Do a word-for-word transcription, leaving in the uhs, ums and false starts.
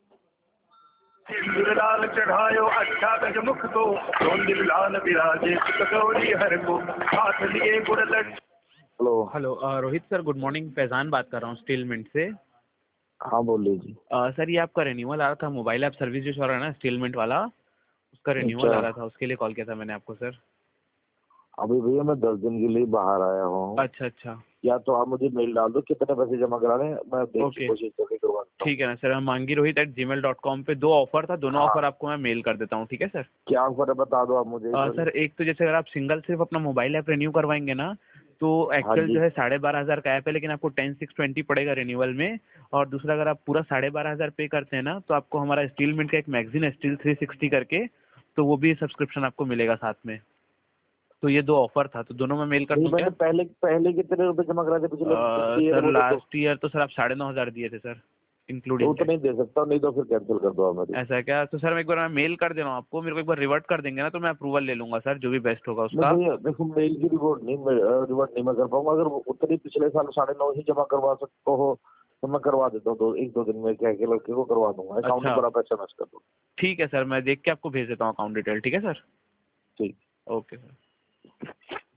लाल चढ़ायो अच्छा गज मुख को, दिल लाल विराजे कटोरी हर को, हाथ लिए गुड़ लग। Hello hello uh, Rohit sir, good morning. Faizan बात कर रहा हूँ स्टील मिंट से। हाँ बोल लीजिए। अ, सर ये आपका रिन्यूअल आ रहा था, मोबाइल ऐप सर्विस जो चल रहा है ना स्टील मिंट वाला, उसका रिन्यूअल आ अच्छा रहा था, उसके लिए कॉल किया था मैंने आपको सर। अभी भैया मैं दस दिन के लिए बाहर आया हूँ। अच्छा अच्छा, या तो आप मुझे मेल डाल दो कितने पैसे जमा कराने, मैं देख की ओके कोशिश करके करवा देता हूँ। ठीक है ना सर। मांगी Rohit at Gmail dot com पे दो ऑफर था, दोनों हाँ ऑफर आपको मैं मेल कर देता हूँ, ठीक है सर। क्या ऑफर है बता दो आप मुझे अ, एक सर बारी। एक तो जैसे अगर आप सिंगल सिर्फ अपना मोबाइल ऐप रिन्यू करवाएंगे ना, तो हाँ एक्चुअल जी जो है साढ़े बारह हज़ार का ऐप है, लेकिन आपको टेन सिक्स ट्वेंटी पड़ेगा रिन्यूअल में। और दूसरा अगर आप पूरा साढ़े बारह हज़ार पे करते हैं ना, तो आपको हमारा स्टील मिंट का एक मैगजीन है स्टील थ्री सिक्सटी करके, तो वो भी सब्सक्रिप्शन आपको मिलेगा साथ में। तो ये दो ऑफर था, तो दोनों में मेल कर नहीं दूं क्या? मैंने पहले पहले कितने रुपए जमा कराए थे पिछले अ, पिछले ईयर सर वो तो, तो, लास्ट ईयर तो सर आप साढ़े नौ हज़ार दिए थे सर, तो इंक्लूडिंग उतना टैक्स। नहीं दे सकता, नहीं तो फिर कैंसिल कर दो आप मेरी। ऐसा है क्या? तो सर मैं एक बार मैं मेल कर दे रहा हूँ आपको, मेरे को एक बार रिवर्ट कर देंगे ना, तो मैं अप्रूवल ले लूंगा सर, जो भी बेस्ट होगा नहीं उसका। भैया देखो मेल की रिवॉर्ड नहीं, रिवॉर्ड नहीं मैं कर पाऊंगा। अगर वो उतनी पिछले साल साढ़े नौ ही जमा करवा सकते हो तो मैं करवा देता हूँ, दो एक दो दिन में क्या के लड़के को करवा दूंगा। अकाउंट अच्छा नंबर आप एस एम एस कर दो। ठीक है सर, मैं देख के आपको भेज देता हूँ अकाउंट डिटेल, ठीक है सर। ठीक। Okay sir.